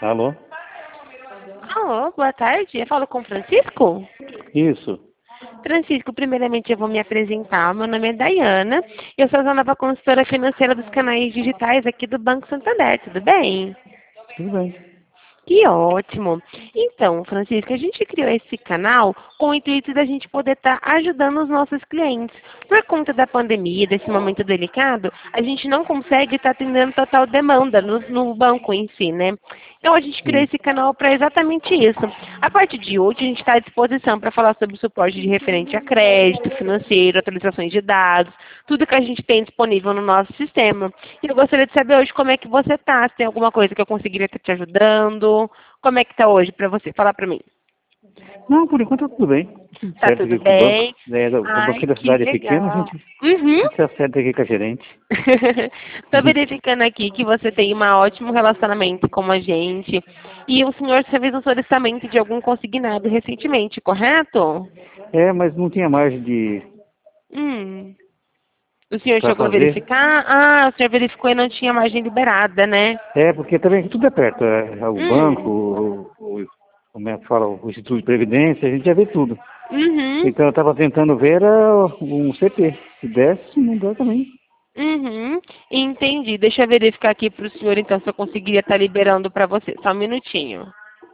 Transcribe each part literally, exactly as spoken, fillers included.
Alô? Alô, boa tarde. Eu falo com o Francisco? Isso. Francisco, primeiramente eu vou me apresentar. Meu nome é Dayana. Eu sou a nova consultora financeira dos canais digitais aqui do Banco Santander. Tudo bem? Tudo bem. Que ótimo! Então, Francisco, a gente criou esse canal com o intuito da gente poder estar ajudando os nossos clientes. Por conta da pandemia, desse momento delicado, a gente não consegue estar atendendo total demanda no, no banco em si, né? Então, a gente criou Sim. esse canal para exatamente isso. A partir de hoje, a gente está à disposição para falar sobre o suporte de referente a crédito, financeiro, atualizações de dados, tudo que a gente tem disponível no nosso sistema. E eu gostaria de saber hoje como é que você está, se tem alguma coisa que eu conseguiria estar te ajudando. Como é que tá hoje para você? Fala para mim. Não, por enquanto tá tudo bem. Tudo Tá certo tudo aqui com o banco. bem? É, o banco Ai, aqui da que cidade é pequeno, a legal. gente, Uhum. a gente se acerta aqui com a gerente. Estou verificando aqui que você tem um ótimo relacionamento com a gente. E o senhor já fez um solicitamento de algum consignado recentemente, correto? É, mas não tinha margem de Hum. O senhor para chegou a fazer. verificar? Ah, o senhor verificou e não tinha margem liberada, né? É, porque também aqui tudo é perto. É, é o banco, Hum. o, o, como é que fala, o Instituto de Previdência, a gente já vê tudo. Uhum. Então eu estava tentando ver era um C P. Se desse, não dá também. Uhum, entendi. Deixa eu verificar aqui para o senhor, então, se eu conseguiria estar liberando para você. Só um minutinho.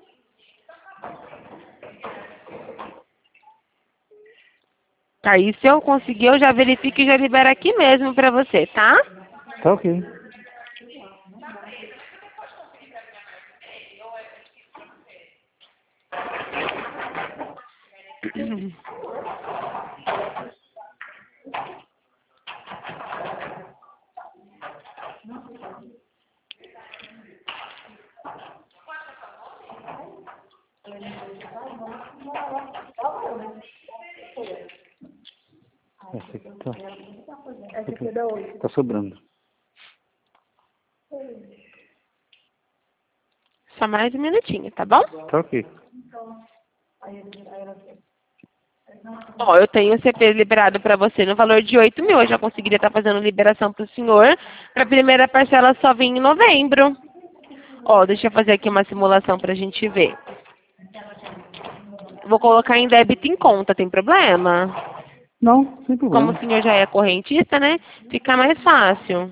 Tá, aí se eu conseguir, eu já verifico e já libero aqui mesmo para você, tá? Tá ok. Essa aqui tá, tá sobrando. Só mais um minutinho, tá bom? Tá ok. Ó, eu tenho o C P liberado para você no valor de oito mil. Eu já conseguiria estar fazendo liberação para o senhor. Para a primeira parcela só vem em novembro. Ó, deixa eu fazer aqui uma simulação para a gente ver. Vou colocar em débito em conta, tem problema? Não, sem Como o problema. senhor já é correntista, né? Fica mais fácil.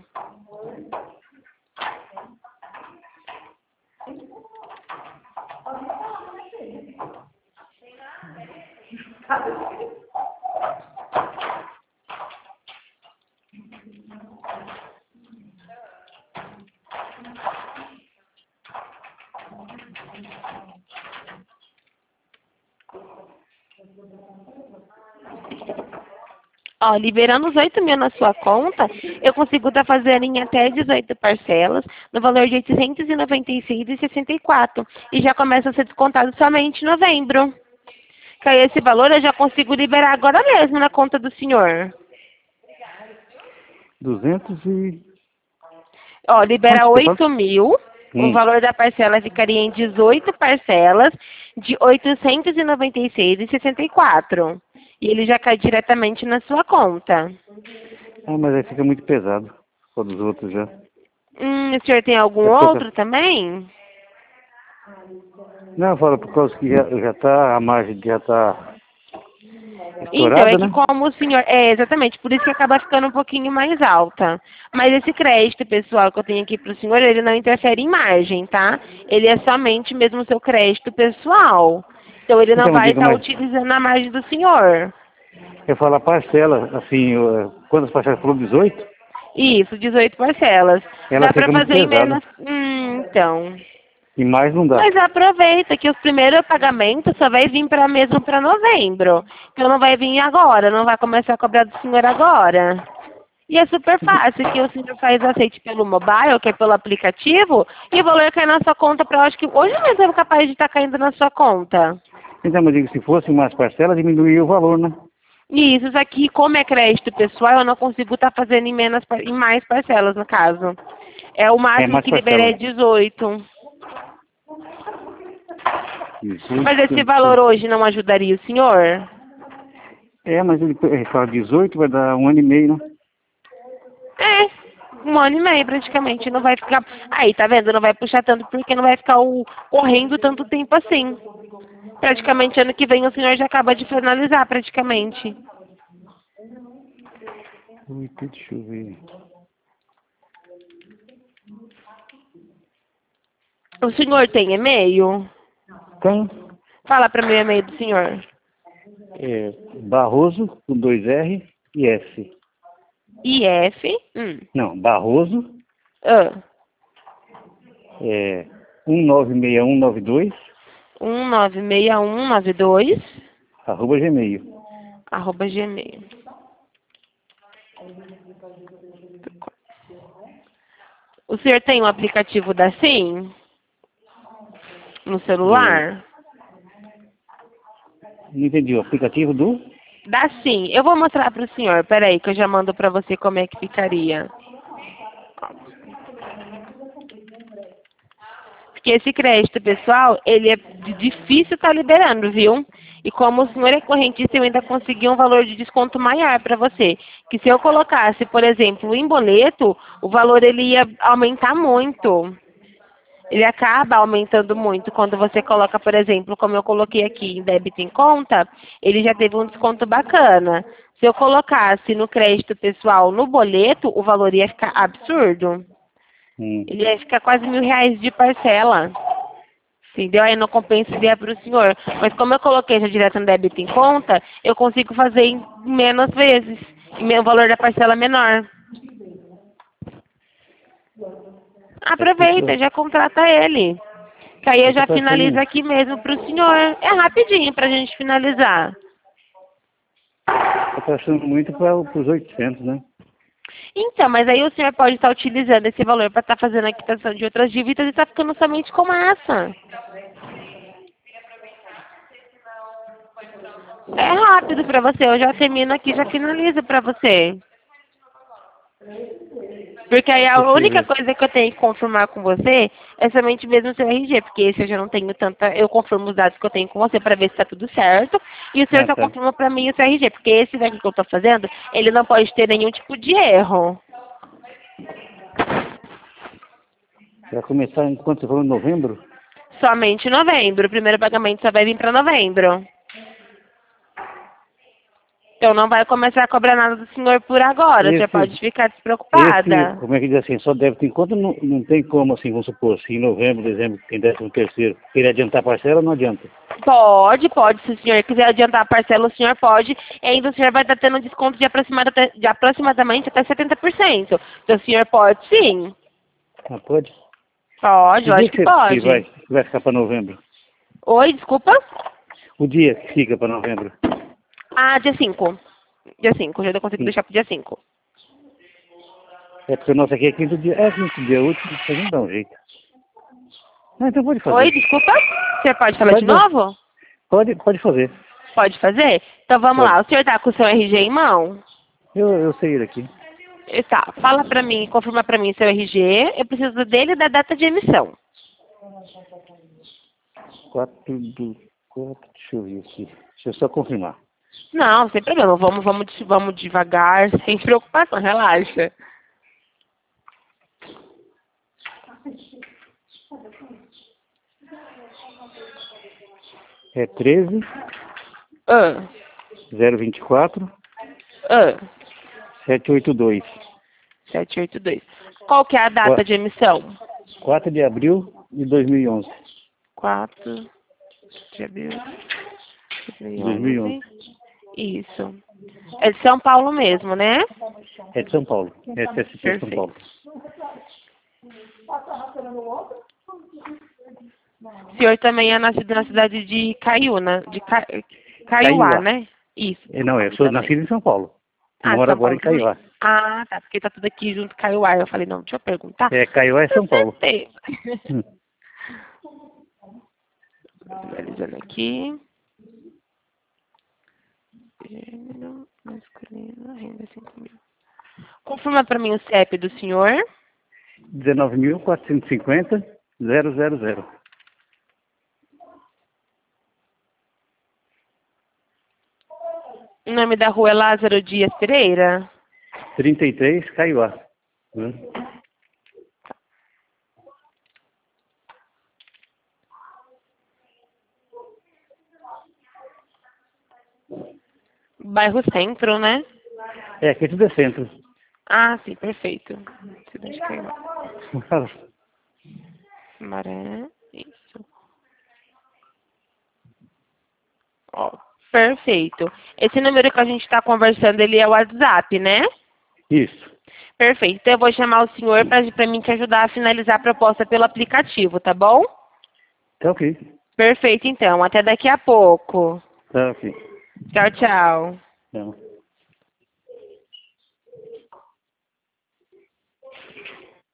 Ó, liberando os oito mil na sua conta, eu consigo estar fazendo em até dezoito parcelas, no valor de oitocentos e noventa e seis reais e sessenta e quatro centavos. E já começa a ser descontado somente em novembro. Que aí esse valor eu já consigo liberar agora mesmo na conta do senhor. Duzentos e... Ó, libera Quanto que é? Quanto? oito mil, o Hum. valor da parcela ficaria em dezoito parcelas de oitocentos e noventa e seis reais e sessenta e quatro centavos. E ele já cai diretamente na sua conta. Ah, mas aí fica muito pesado. Só dos outros já. Hum, o senhor tem algum É pouca... outro também? Não, eu falo por causa que já, já tá, a margem já tá Então, estourada, é que né? como o senhor... É, exatamente, por isso que acaba ficando um pouquinho mais alta. Mas esse crédito pessoal que eu tenho aqui para o senhor, ele não interfere em margem, tá? Ele é somente mesmo o seu crédito pessoal. Então, ele não Então, eu vai digo, estar mas utilizando a margem do senhor. eu falo a parcela, assim, eu, quantas parcelas? Falou dezoito? Isso, dezoito parcelas. Ela Dá para fica muito fazer em pesada. menos... Hum, então... E mais não dá. Mas aproveita que os primeiros pagamentos só vai vir para mesmo para novembro. Então não vai vir agora, não vai começar a cobrar do senhor agora. E é super fácil, que o senhor faz aceite pelo mobile, que é pelo aplicativo, e o valor cai na sua conta para, eu acho que hoje mesmo é capaz de estar caindo na sua conta. Então, eu digo, se fosse mais parcelas, diminuía o valor, né? E isso aqui, como é crédito pessoal, eu não consigo estar fazendo em, menos, par- em mais parcelas, no caso. É o É, máximo mais que liberei parcelas. é dezoito. Mas esse valor dezoito. hoje não ajudaria o senhor? É, mas ele, ele fala dezoito, vai dar um ano e meio, né? É, Um ano e meio praticamente, não vai ficar. Aí, tá vendo? Não vai puxar tanto porque não vai ficar o... correndo tanto tempo assim. Praticamente ano que vem o senhor já acaba de finalizar praticamente. Ui, deixa eu ver. O senhor tem e-mail? Tem. Fala para mim o e-mail do senhor. É, Barroso, com dois R e S. I F. Hum. Não, Barroso, Ah. é, um nove seis um nove dois, um nove seis um nove dois arroba Gmail. arroba gmail. O senhor tem um aplicativo da SIM no É, celular? não entendi, o aplicativo do? Dá sim. Eu vou mostrar para o senhor. Peraí, que eu já mando para você como é que ficaria. Porque esse crédito, pessoal, ele é de- difícil estar liberando, viu? E como o senhor é correntista, eu ainda consegui um valor de desconto maior para você. Que se eu colocasse, por exemplo, em boleto, o valor ele ia aumentar muito. Ele acaba aumentando muito quando você coloca, por exemplo, como eu coloquei aqui em débito em conta, ele já teve um desconto bacana. Se eu colocasse no crédito pessoal no boleto, o valor ia ficar absurdo. Hum, Ele ia ficar quase mil reais de parcela. Entendeu? Aí não compensaria para o senhor. Mas como eu coloquei já direto no débito em conta, eu consigo fazer em menos vezes. E o valor da parcela é menor. é porque Aproveita, tá, já contrata ele. Que aí é eu que tá já finalizo parecendo, aqui mesmo para o senhor. É rapidinho para a gente finalizar. tá parecendo muito para os oitocentos, né? Então, mas aí o senhor pode estar utilizando esse valor para estar fazendo a quitação de outras dívidas e está ficando somente com essa. É rápido para você. Eu já termino aqui, já finalizo para você. Porque aí a Deixa eu única ver. coisa que eu tenho que confirmar com você é somente mesmo o seu R G, porque esse eu já não tenho tanta. Eu confirmo os dados que eu tenho com você para ver se está tudo certo. E o senhor Ah, só tá. confirma para mim o seu R G, porque esse daqui que eu estou fazendo, ele não pode ter nenhum tipo de erro. Vai começar enquanto você falou em novembro? Somente em novembro. O primeiro pagamento só vai vir para novembro. Então não vai começar a cobrar nada do senhor por agora. Você Esse, pode ficar esse, despreocupada. como é que diz assim, só deve ter em conta, não, não tem como, assim, vamos supor, se em novembro, dezembro, tem décimo terceiro, querer adiantar a parcela, não adianta. Pode, pode. Se o senhor quiser adiantar a parcela, o senhor pode. E ainda o senhor vai estar tendo um desconto de, aproximada- de aproximadamente até setenta por cento. Então o senhor pode sim. Ah, pode? Pode, Que dia lógico que que você que vai, pode. que vai ficar para novembro? Oi, desculpa? O dia que fica para novembro? Ah, dia cinco. Dia cinco, já consigo Sim. deixar pro dia cinco. É porque o nosso aqui é quinto dia, é quinto dia útil, a gente dá um jeito. Ah, então pode Oi, fazer. desculpa? O senhor pode falar de Pode dar. novo? Pode, pode fazer. Pode fazer? Então vamos Pode. lá. O senhor tá com o seu R G em mão? Eu, eu sei ir aqui. Eh, Tá, fala pra mim, confirma pra mim seu R G. Eu preciso dele e da data de emissão. Quatro do. Quatro, deixa eu ver aqui. Deixa eu só confirmar. Não, sem problema. Vamos, vamos, vamos devagar, sem preocupação, relaxa. É treze, Ah, zero vinte e quatro, ah, sete oito dois. sete oito dois. Qual que é a data de emissão? quatro de abril de dois mil e onze. quatro de abril de dois mil e onze. dois mil e onze. Isso. É de São Paulo mesmo, né? É de São Paulo. É S S P São Perfeito. Paulo. O senhor também é nascido na cidade de Caiúna, de Ca... Caiuá, Caiuá. né? Isso. É, não, eu sou Também. nascido em São Paulo. Ah, Moro São agora Paulo em também. Caiuá. Ah, tá, porque tá tudo aqui junto Caiuá. Eu falei, não, deixa eu perguntar. É, Caiuá é Com São Paulo. certeza. Hum. Analisando aqui. Gênero, masculino, renda cinco mil. Confirma para mim o C E P do senhor. dezenove mil quatrocentos e cinquenta, zero zero zero. O nome da rua é Lázaro Dias Pereira. trinta e três, Caiuá. Hum. Bairro Centro, né? É, aqui tudo é centro. Ah, sim, perfeito. Cidade Carvalho. Maré, isso. Ó, perfeito. Esse número que a gente está conversando, ele é o WhatsApp, né? Isso. Perfeito. Então eu vou chamar o senhor para mim te ajudar a finalizar a proposta pelo aplicativo, tá bom? Tá ok. Perfeito, então. Até daqui a pouco. Tá ok. Tchau, tchau. Então.